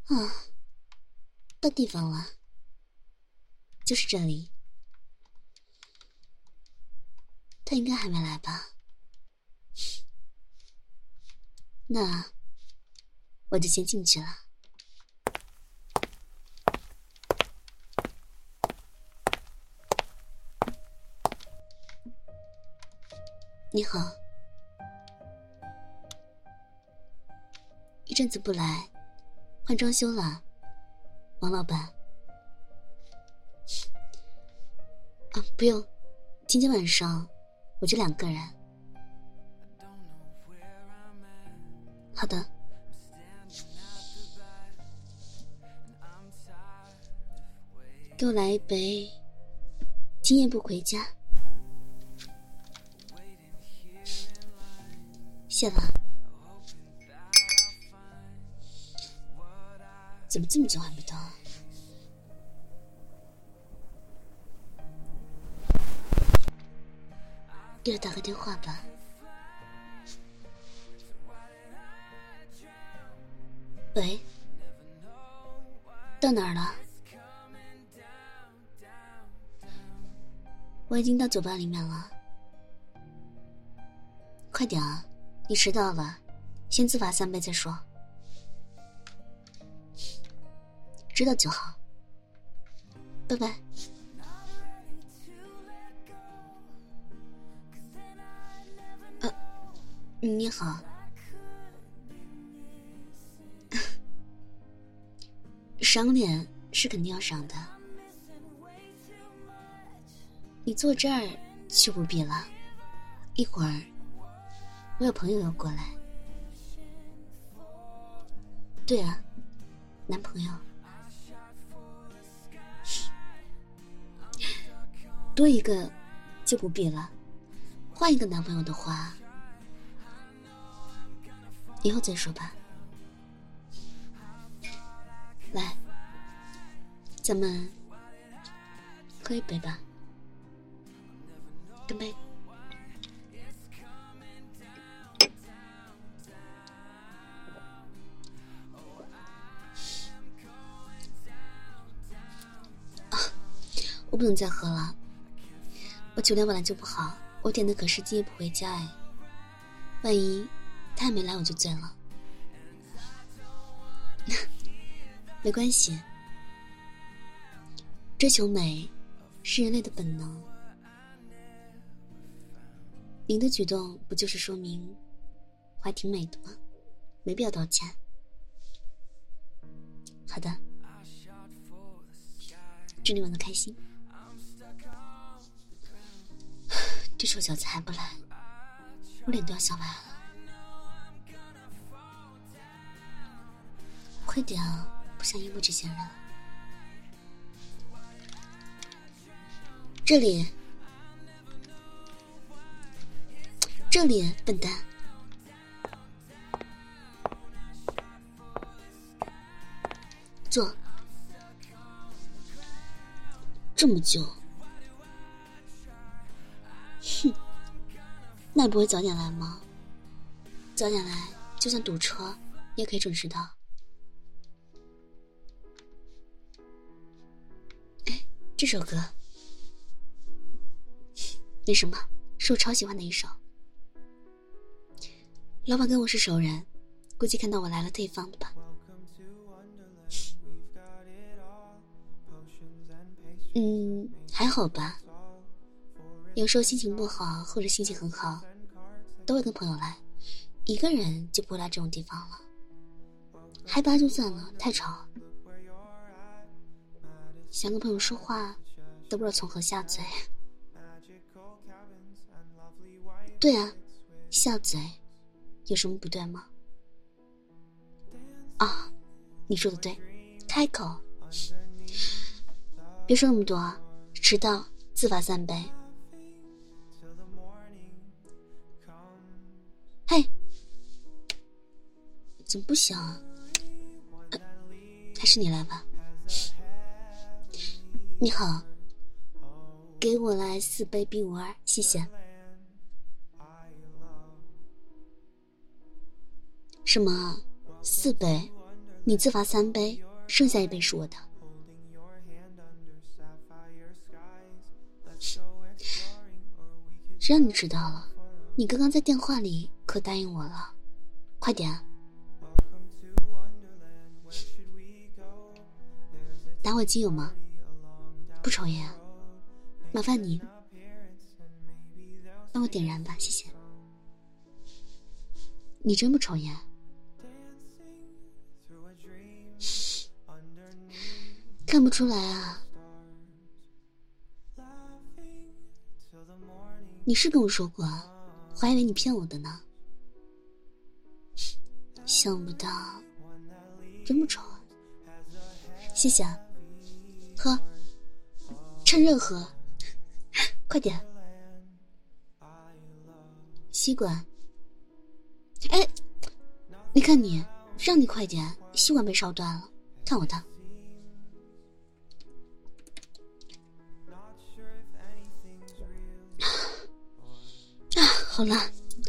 啊，到地方了，就是这里。他应该还没来吧？那我就先进去了。你好，一阵子不来，换装修了，王老板。啊，不用，今天晚上我就2个人。好的。给我来一杯今夜不回家。谢了。怎么这么久还不到？给我打个电话吧。喂，到哪儿了？我已经到酒吧里面了。快点啊，你迟到了，先自罚3杯再说。知道就好，拜拜。你好。赏脸是肯定要赏的，你坐这儿就不必了，一会儿我有朋友要过来。对啊，男朋友。多一个就不必了，换一个男朋友的话以后再说吧。来，咱们喝一杯吧。干杯。我不能再喝了，我酒量本来就不好，我点的可是今夜不回家哎，万一他还没来我就醉了。没关系，追求美是人类的本能，您的举动不就是说明我还挺美的吗？没必要道歉。好的，祝你玩得开心。这臭小子还不来，我脸都要笑歪了。快点啊，不想应付这些人。这里，这里，笨蛋。坐。这么久。哼，那你不会早点来吗？早点来，就算堵车，你也可以准时到。哎，这首歌，那什么，是我超喜欢的一首。老板跟我是熟人，估计看到我来了特意放的吧。还好吧。有时候心情不好或者心情很好，都会跟朋友来，一个人就不会来这种地方了。嗨吧就算了，太吵，想跟朋友说话都不知道从何下嘴。对啊，下嘴有什么不对吗？啊，你说的对，开口。别说那么多，迟到自罚3杯。嘿，怎么不行啊？还是你来吧。你好，给我来4杯冰52，谢谢。什么？4杯？ 你自罚3杯，剩下1杯是我的。谁让你迟到了？你刚刚在电话里可答应我了，快点。打火机有吗？不抽烟，麻烦你帮我点燃吧，谢谢。你真不抽烟？看不出来啊。你是跟我说过啊，我还以为你骗我的呢。想不到真不抽啊。谢谢啊，喝，趁热喝，快点。吸管，哎，你看你，让你快点，吸管被烧断了，看我的。好了，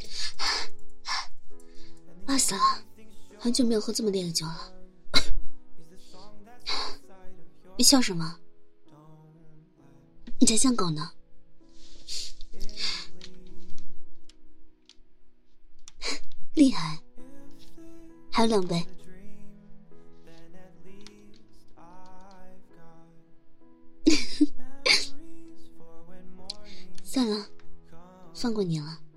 饿死了，很久没有喝这么烈的酒了。你笑什么？你才像狗呢。厉害，还有2杯。算了，放过你了。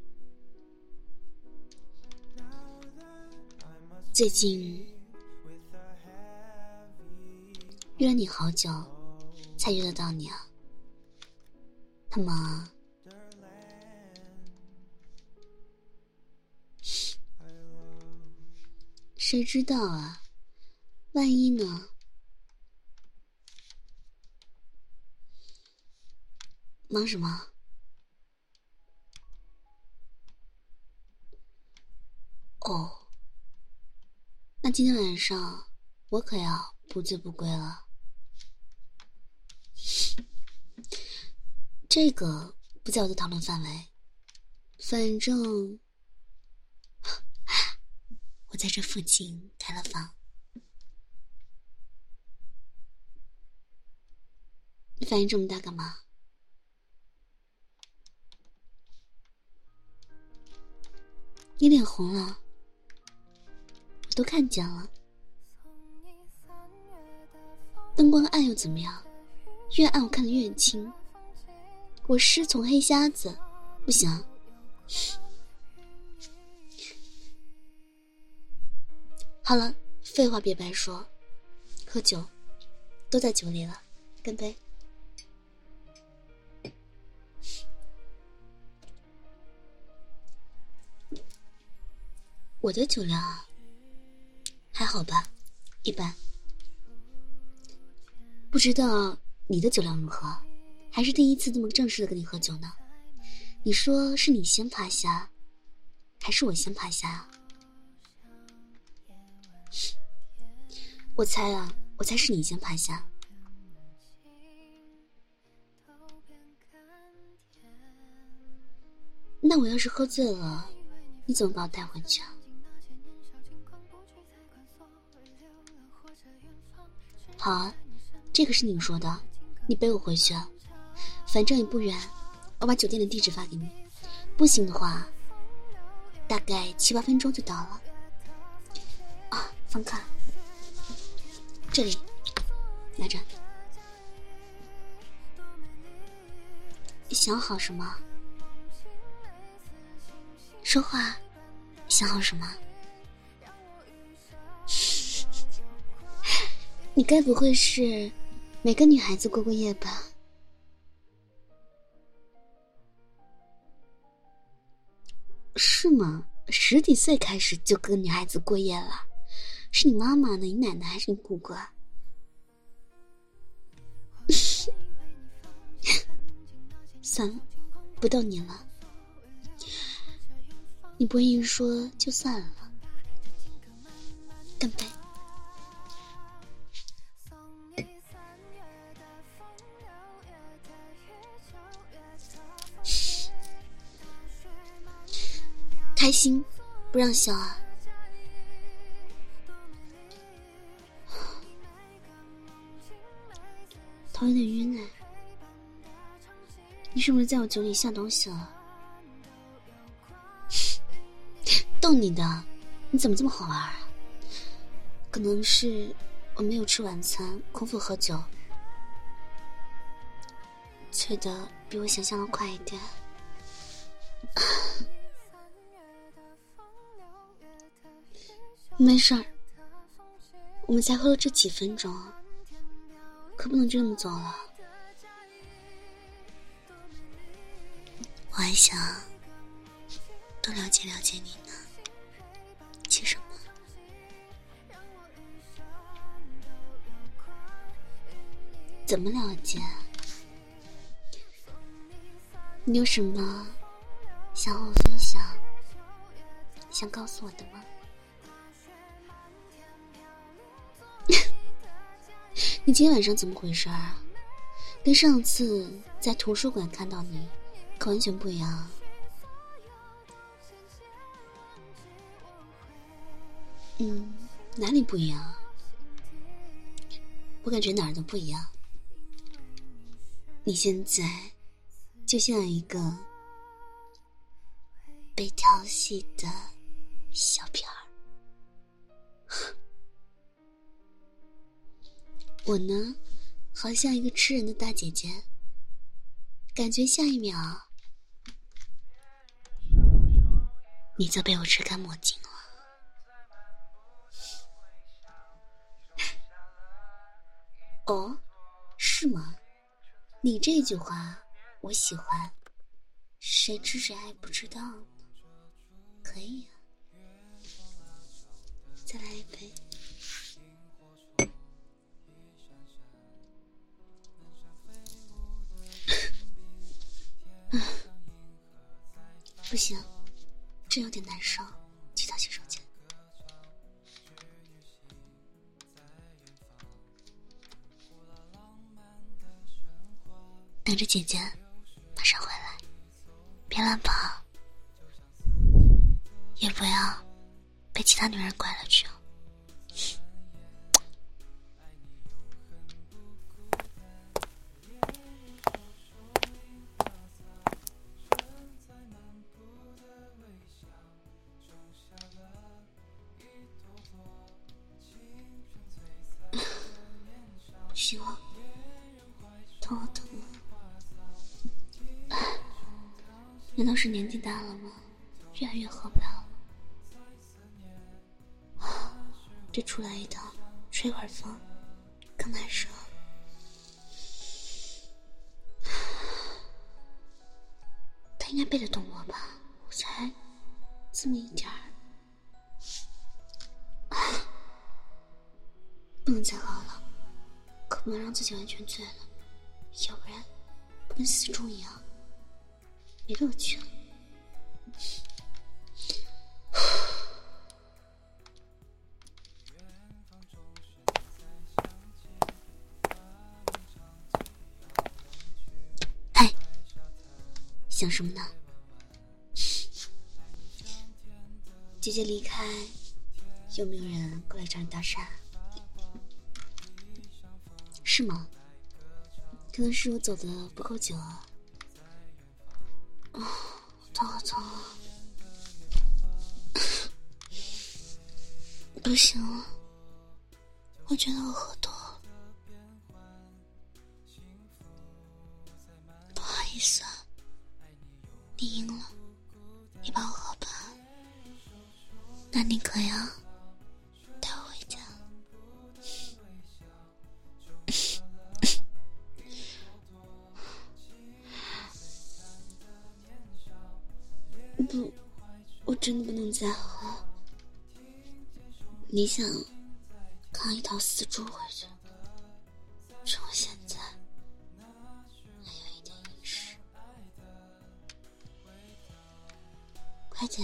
最近约了你好久才约得到你啊，那么谁知道啊，万一呢？忙什么？哦，那今天晚上我可要不醉不归了。这个不在我的讨论范围，反正我在这附近开了房。你反应这么大干嘛？你脸红了，我都看见了。灯光暗又怎么样？越暗我看得越清。我师从黑瞎子，不行。好了，废话别白说，喝酒，都在酒里了，干杯。我的酒量啊，还好吧，一般。不知道你的酒量如何，还是第一次这么正式的跟你喝酒呢？你说是你先趴下，还是我先趴下啊？我猜啊，我猜是你先趴下。那我要是喝醉了，你怎么把我带回去啊？好啊，这个是你说的，你背我回去啊，反正也不远，我把酒店的地址发给你，不行的话大概7、8分钟就到了。啊，放卡，这里拿着。想好什么？说话，想好什么？你该不会是没跟女孩子过过夜吧？是吗？10几岁开始就跟女孩子过夜了？是你妈妈呢？你奶奶还是你姑姑啊？算了，不逗你了。你不愿意说就算了。干杯。开心，不让笑啊。 头有点晕哎，你是不是在我酒里下东西了？逗你的，你怎么这么好玩啊？可能是我没有吃晚餐，空腹喝酒，醉得比我想象的快一点。没事儿，我们才喝了这几分钟，可不能就这么走了。我还想多了解了解你呢。急什么？怎么了解？你有什么想和我分享，想告诉我的吗？你今天晚上怎么回事啊？跟上次在图书馆看到你可完全不一样。哪里不一样？我感觉哪儿都不一样。你现在就像一个被调戏的小屁儿。我呢，好像一个吃人的大姐姐，感觉下一秒你就被我吃干抹净了。哦，是吗？你这句话我喜欢，谁吃谁还不知道呢。可以啊，再来一杯。不行，这有点难受，去趟洗手间。等着姐姐马上回来，别乱跑，也不要被其他女人拐了去哦。不行了，头好疼啊！难道是年纪大了吗？越来越喝不了了。这出来一趟，吹会儿风，更难受。他应该背得动我吧？我才这么一点儿。不能再喝了，可不能让自己完全醉了，要不然不跟死猪一样，没乐趣了。哎，想什么呢？姐姐离开，有没有人过来找你搭讪？是吗？可能是我走的不够久啊。头好痛啊！不行了，我觉得我喝多了。不好意思啊，你赢了，你帮我喝吧。那你可要带我回家。不，我真的不能再喝。你想扛一头死猪回去，趁我现在还有一点意识，快点。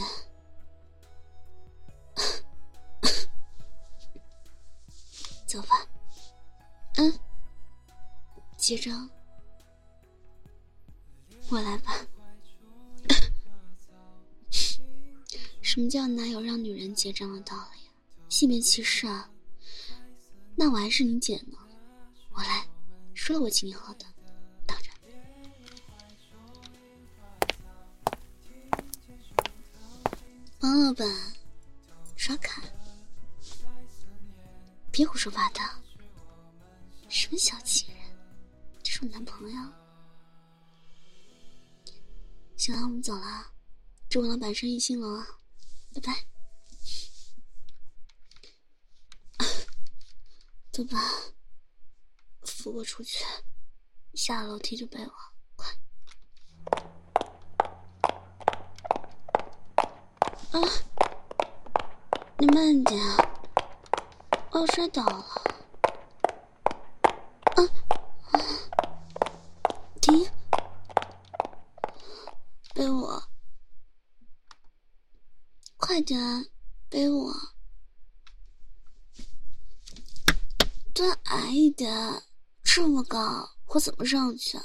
走吧。结账，我来吧。什么叫哪有让女人结账的道理呀？性别歧视啊！那我还是你姐呢，我来说了我请你好的，当然。王老板，刷卡，别胡说八道。什么小气人，这是我男朋友。行了，我们走了，祝王老板生意兴隆啊，拜拜。走吧，扶我出去，下了楼梯就背我，快。啊，你慢点，我要摔倒了。停，背我，快点，背我。端矮一点，这么高，我怎么上去啊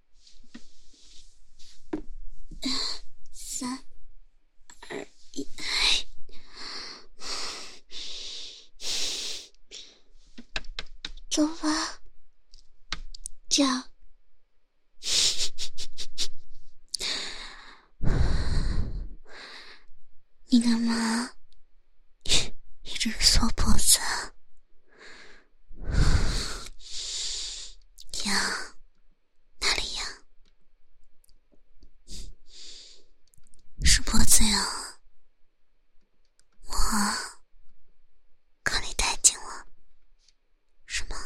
？3、2、1，走吧，这样。你干嘛？一直缩脖子啊？痒？哪里痒？是脖子痒。我靠你太近了，是吗？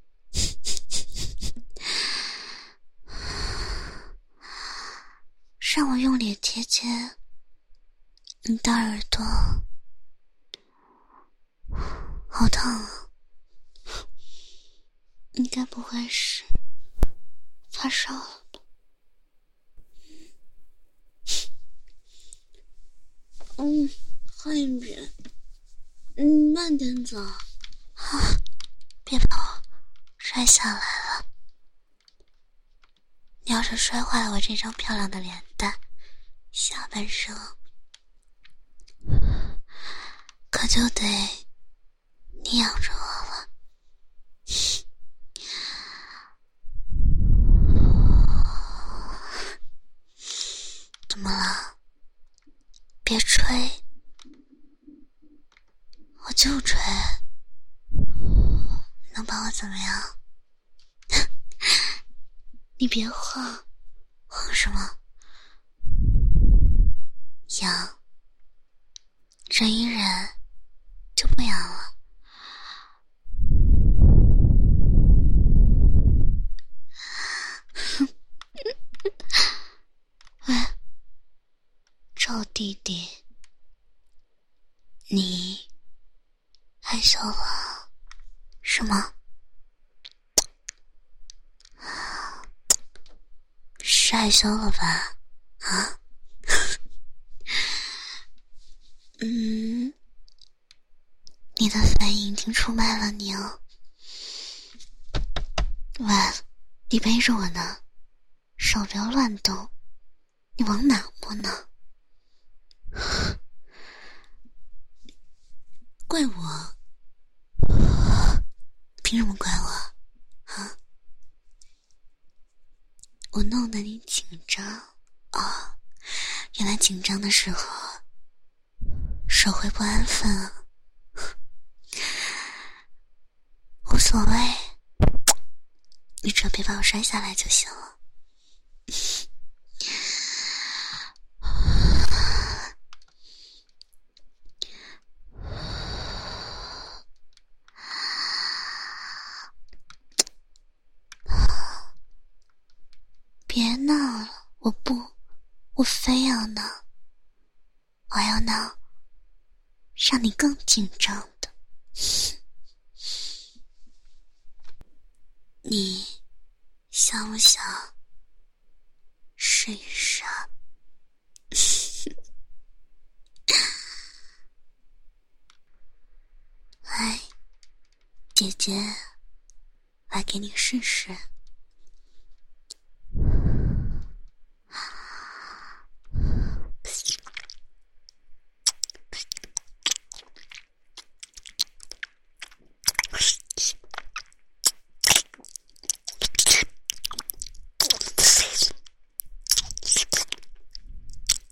让我用脸贴贴你的耳朵，好烫啊！你该不会是发烧了吧？换一遍。慢点走啊！别把我摔下来了。你要是摔坏了我这张漂亮的脸蛋，下半生可就得你养着我了。怎么了？别吹，我就吹，能把我怎么样？你别晃，晃什么？痒，忍一忍就不痒了。喂，臭弟弟，你害羞了是吗？是害羞了吧？啊？你的反应已经出卖了你哦。喂，你背着我呢，手不要乱动，你往哪摸呢？怪我？凭什么怪我啊？我弄得你紧张啊？原来紧张的时候手会不安分啊。无所谓，你只要别把我摔下来就行了。别闹了，我非要闹，我要闹让你更紧张的。你想不想试一试啊？来，姐姐来给你试试。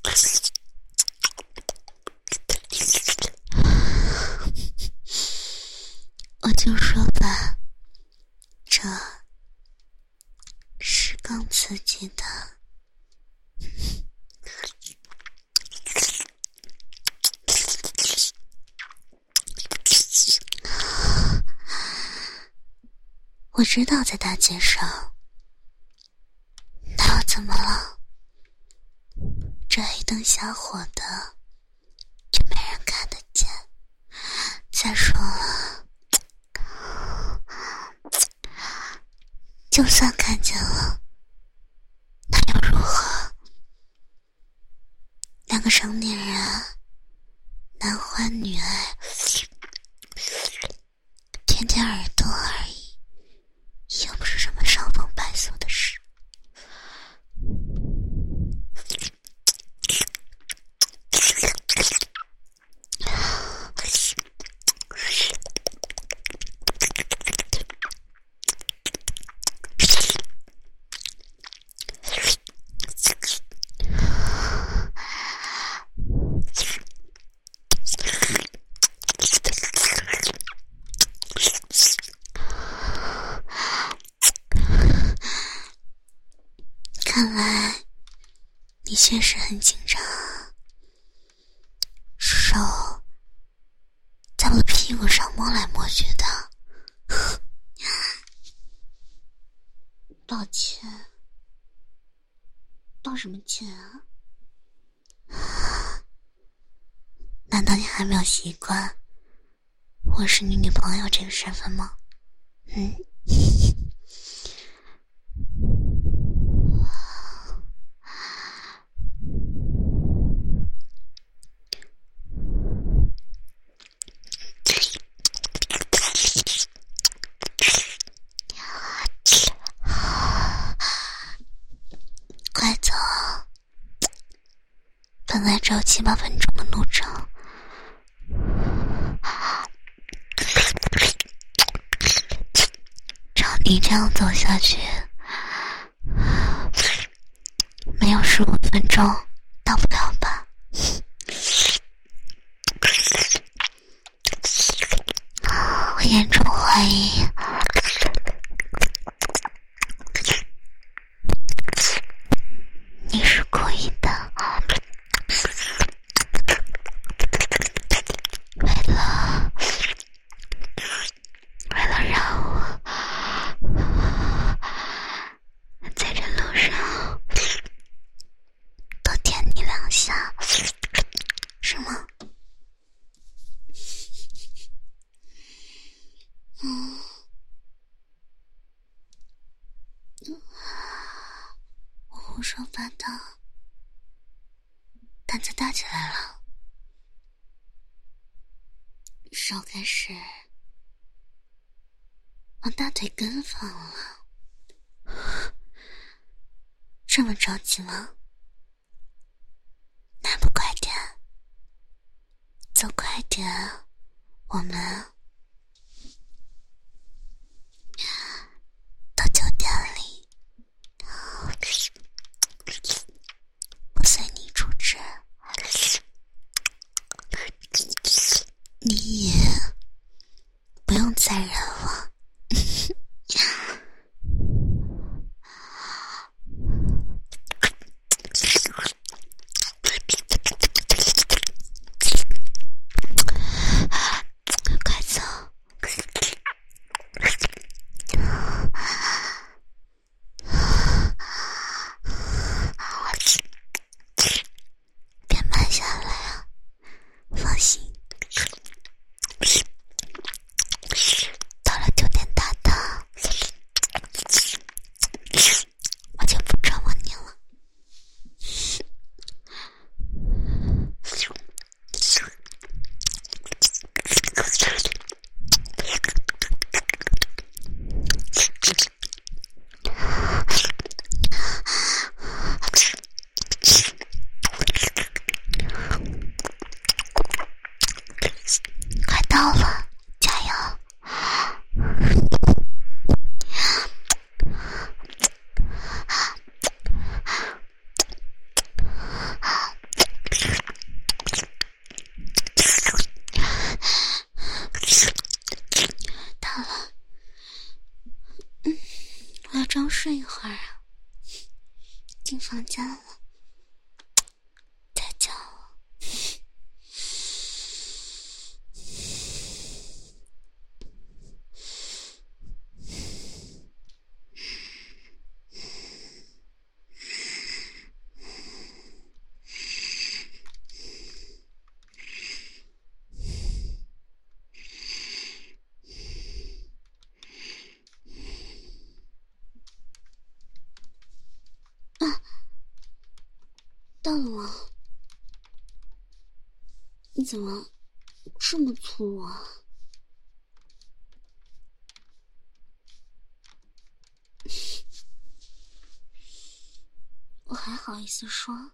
我就说吧，这是更刺激的。我知道在大街上，那又怎么了？这黑灯瞎火的，就没人看得见。再说了，就算看见了，那又如何？两个成年人，男欢女爱，舔舔耳朵而已，又不是什么伤风败俗的事。看来你确实很紧张啊，手在我的屁股上摸来摸去的。道歉？道什么歉啊？难道你还没有习惯我是你女朋友这个身份吗？快走，本来只有7-8分钟的路程，照你这样走下去，没有15分钟到不了吧？我严重怀疑你是故意的，为了让我在这路上多舔你2下，是吗？我胡说八道，胆子大起来了，手开始往大腿根放了。这么着急吗？那不快点，走快点，我们到酒店里，我随你出致，你也不用再忍了。快走，别慢下来啊，放心， 睡一会儿啊？进房间了，太巧了。到了吗？你怎么这么粗啊？我还好意思说？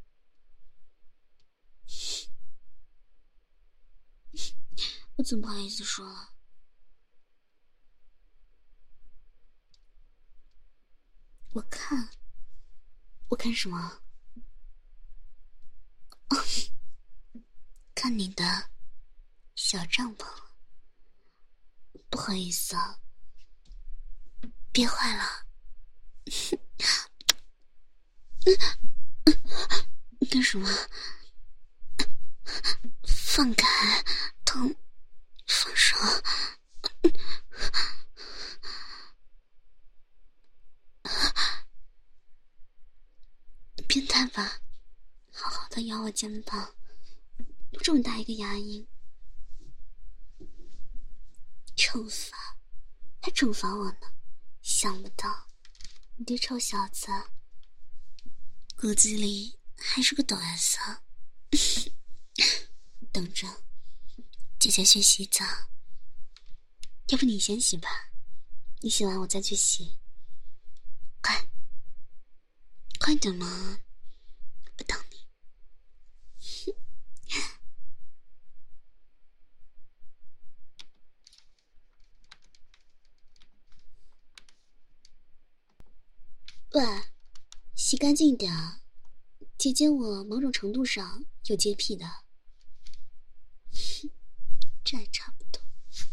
我怎么不好意思说了？我看什么？看你的小帐篷。不好意思啊，憋坏了。你干什么？放开，疼，放手。变态吧？好好的咬我肩膀，这么大一个牙龈，惩罚，还惩罚我呢？想不到，你这臭小子，骨子里还是个抖 S 啊！等着，姐姐去洗澡。要不你先洗吧，你洗完我再去洗。快，快点嘛，我等你。喂，洗干净一点啊！姐姐我某种程度上有洁癖的。这还差不多。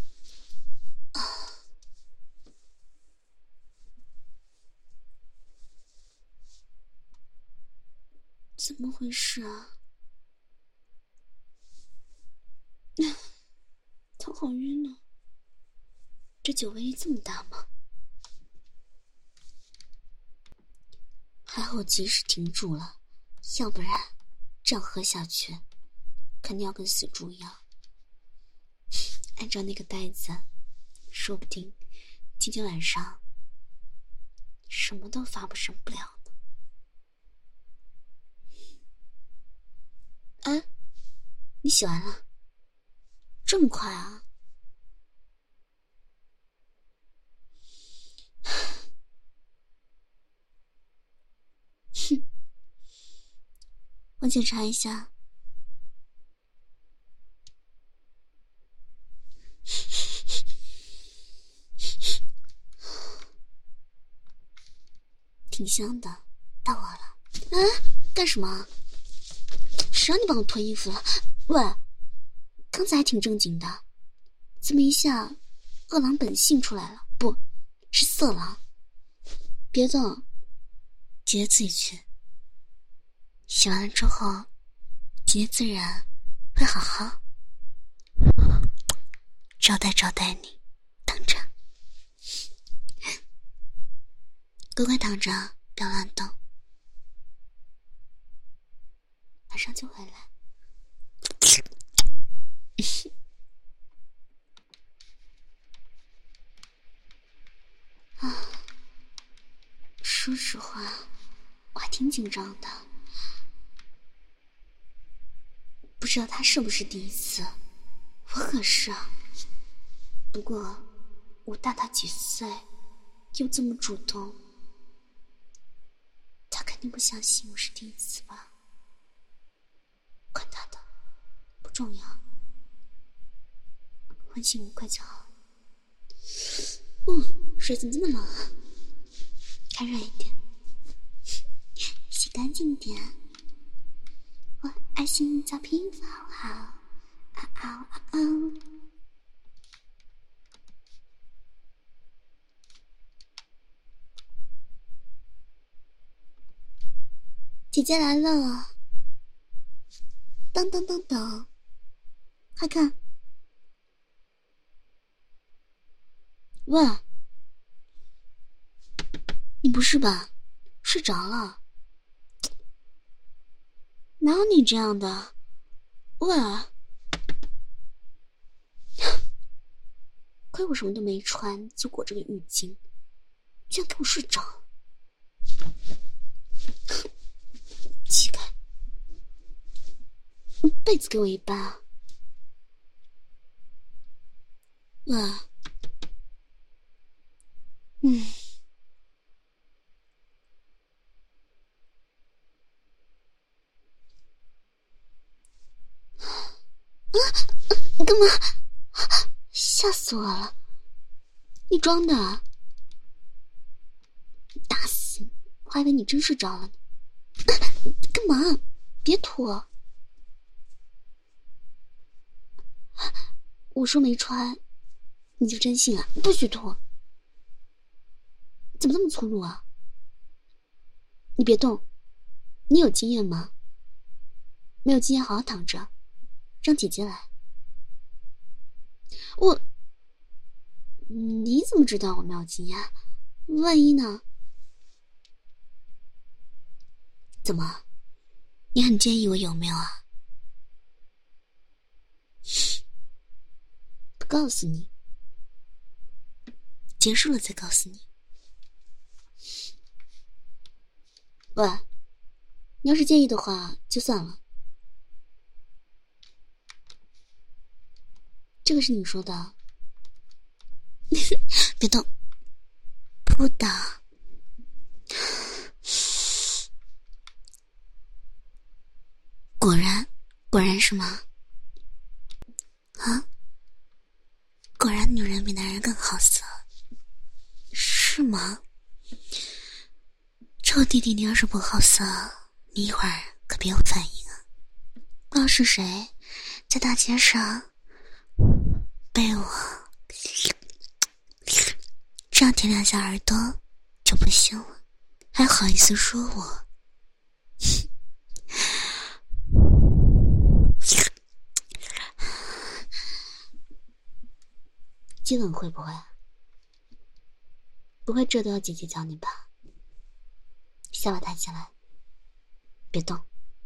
怎么回事啊？头好晕呢。这酒威力这么大吗？还好我及时停住了，要不然这样喝下去肯定要跟死猪一样。按照那个袋子，说不定今天晚上什么都发生不了呢。哎，你洗完了？这么快啊？哼，我检查一下。挺香的，到我了。啊，干什么？谁让你帮我脱衣服了？喂，刚才还挺正经的，怎么一下恶狼本性出来了？不是色狼。别动，姐姐自己去。洗完了之后，姐姐自然会好好招待你，等着。乖乖躺着，不要乱动，马上就回来。啊，说实话，我还挺紧张的，不知道他是不是第一次，我可是啊。不过我大他几岁，又这么主动，他肯定不相信我是第一次吧？管他的，不重要，问心无愧就好。水怎么这么冷啊？开热一点，洗干净点。我爱心叫拼发好，啊啊啊啊！ 姐姐来了！当当当当，快看！喂，你不是吧？睡着了？哪有你这样的？喂，亏我什么都没穿，就裹着个浴巾，居然给我睡着了！乞丐，你被子给我一半啊！喂，你干嘛？吓死我了！你装的啊？打死你！我还以为你真睡着了呢。干嘛？别脱！我说没穿，你就真信啊？不许脱！怎么那么粗鲁啊？你别动！你有经验吗？没有经验，好好躺着，让姐姐来。你怎么知道我没有经验？万一呢？怎么？你很介意我有没有啊？不告诉你，结束了再告诉你。喂，你要是介意的话，就算了。这个是你说的。别动，不打。果然是吗？啊？果然女人比男人更好色，是吗？臭弟弟，你要是不好色，你一会儿可别有反应啊！不知道是谁在大街上被我这样舔两下耳朵就不行了，还好意思说我？接吻会不会？不会，这都要姐姐教你吧？下巴抬起来，别动。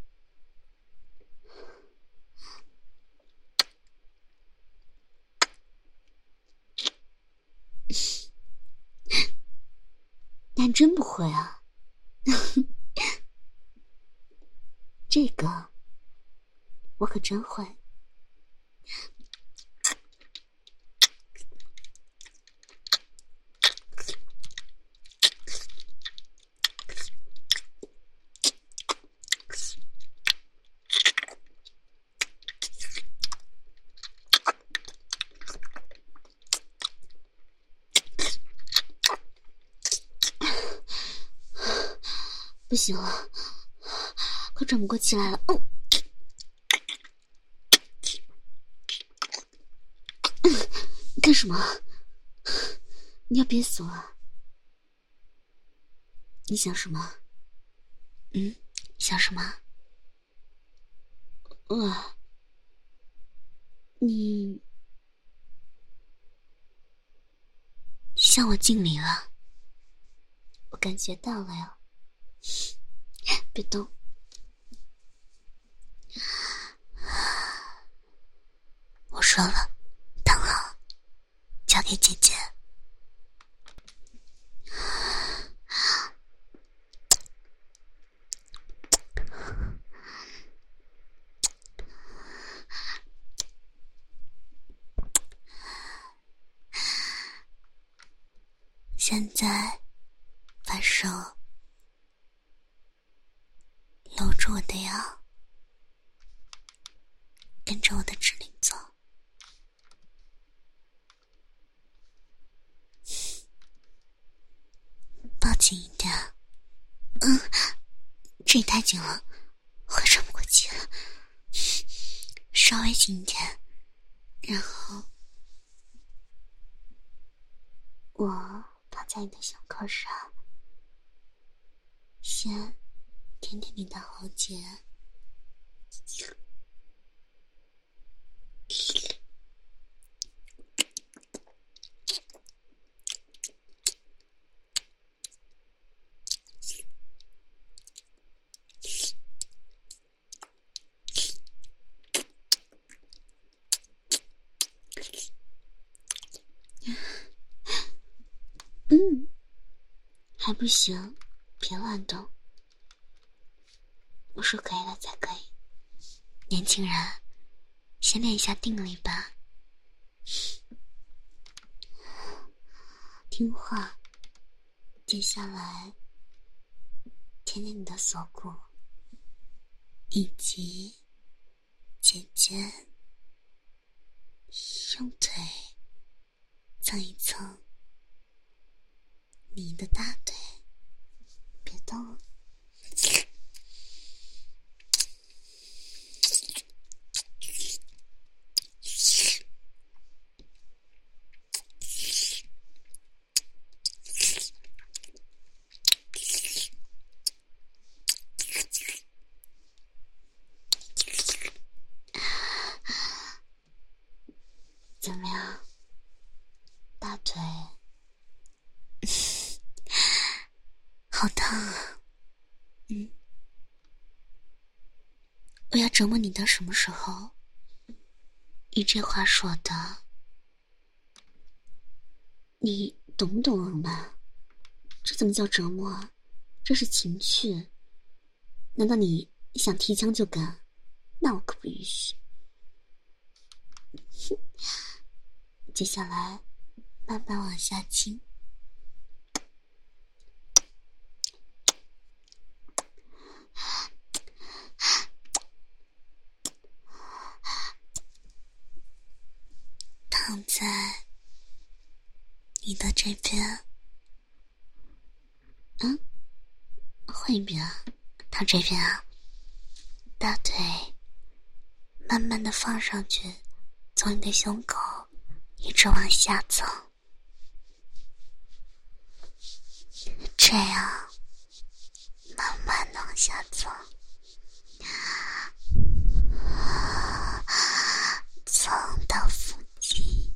但真不会啊。这个我可真会。不行了，快转不过气来了。干什么？你要憋死我啊？你想什么？想什么？你向我敬礼了，我感觉到了哟。别动。我说了，躺好，交给姐姐。现在把手搂住我的腰，跟着我的指令走。抱紧一点。这也太紧了，快喘不过气了。稍微紧一点，然后我趴在你的小靠上，先舔舔你的喉结。还不行，别乱动。我说可以了才可以。年轻人，先练一下定力吧。听话。接下来，舔舔你的锁骨，以及肩肩，用腿蹭一蹭你的大腿，别动。怎么样，大腿好烫啊。我要折磨你到什么时候？你这话说的，你懂不懂吧？这怎么叫折磨啊？这是情趣。难道你想提枪就干？那我可不允许。接下来慢慢往下亲。躺在你的这边。换一边啊，躺这边啊。大腿慢慢的放上去，从你的胸口一直往下走，这样慢慢的往下走，走到腹肌。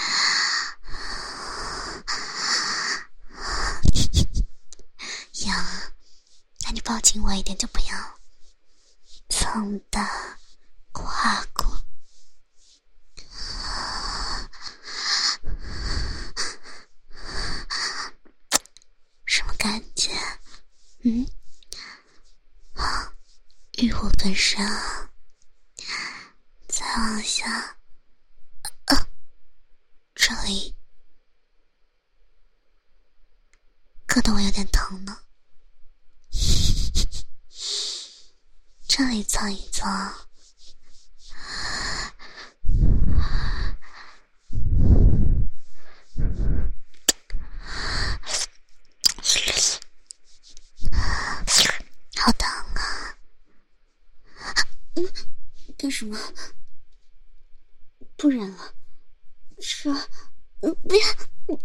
痒啊，那你抱紧我一点就不要。从的胯骨，什么感觉？欲火焚身啊！再往下，这里硌得我有点疼呢。这里蹭一蹭，好疼啊！干什么？不忍了，不要！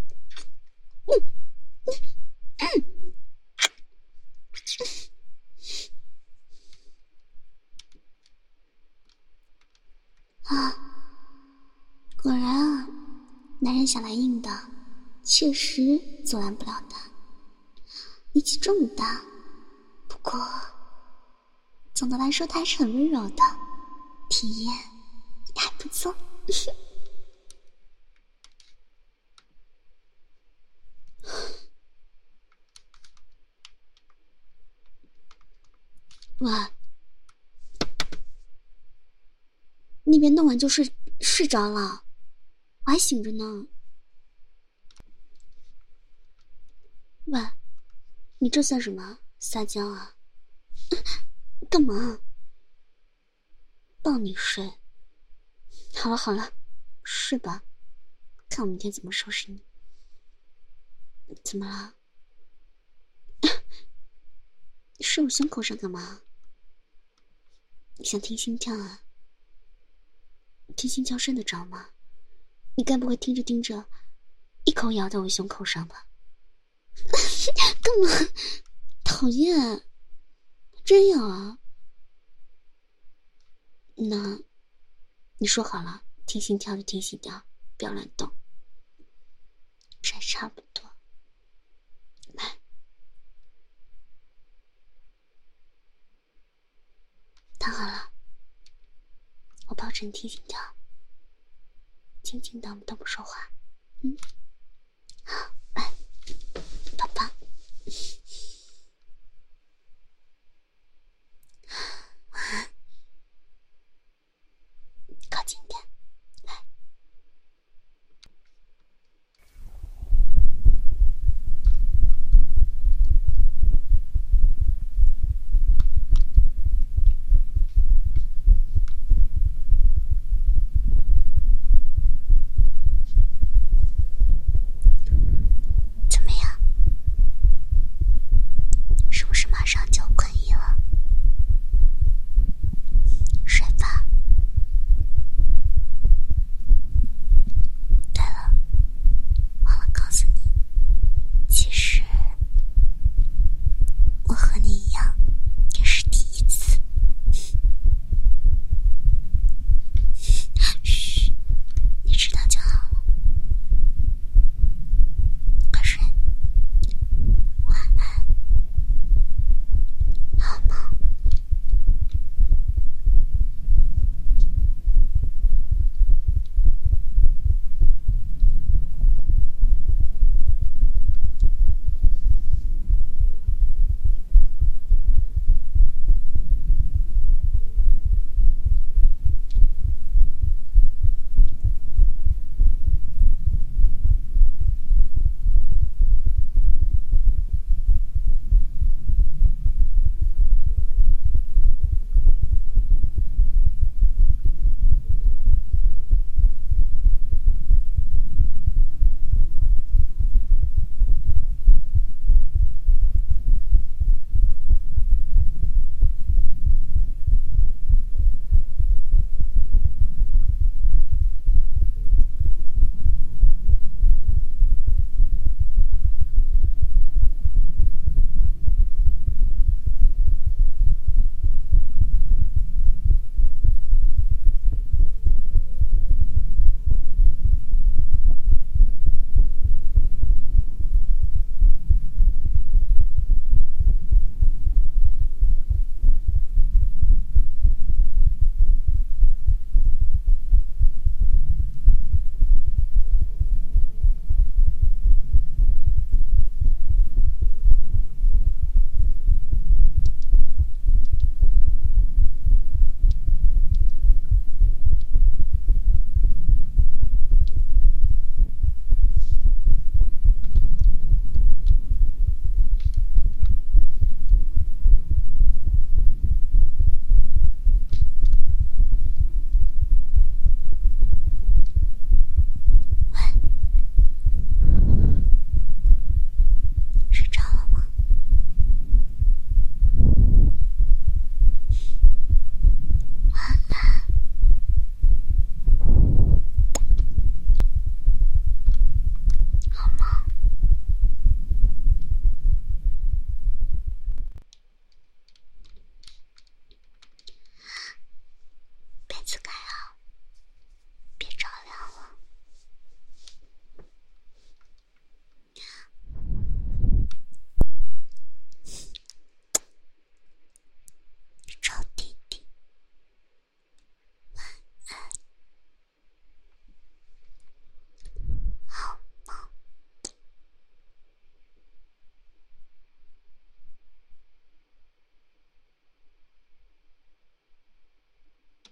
果然啊，男人想来硬的，确实阻拦不了他。力气这么大，不过总的来说他还是很温柔的，体验还不错。喂，那边弄完就睡着了，我还醒着呢。喂，你这算什么撒娇啊？干嘛？抱你睡。好了好了，睡吧，看我明天怎么收拾你。怎么了？你睡我胸口上干嘛？你想听心跳啊？听心跳睡得着吗？你该不会听着听着一口咬在我胸口上吧？干嘛？讨厌， 真有啊。那你说好了，听心跳就听心跳，不要乱动。这还差不多。来，躺好了，我保证听心跳，静静的，我们都不说话。好，来，宝宝，靠近点。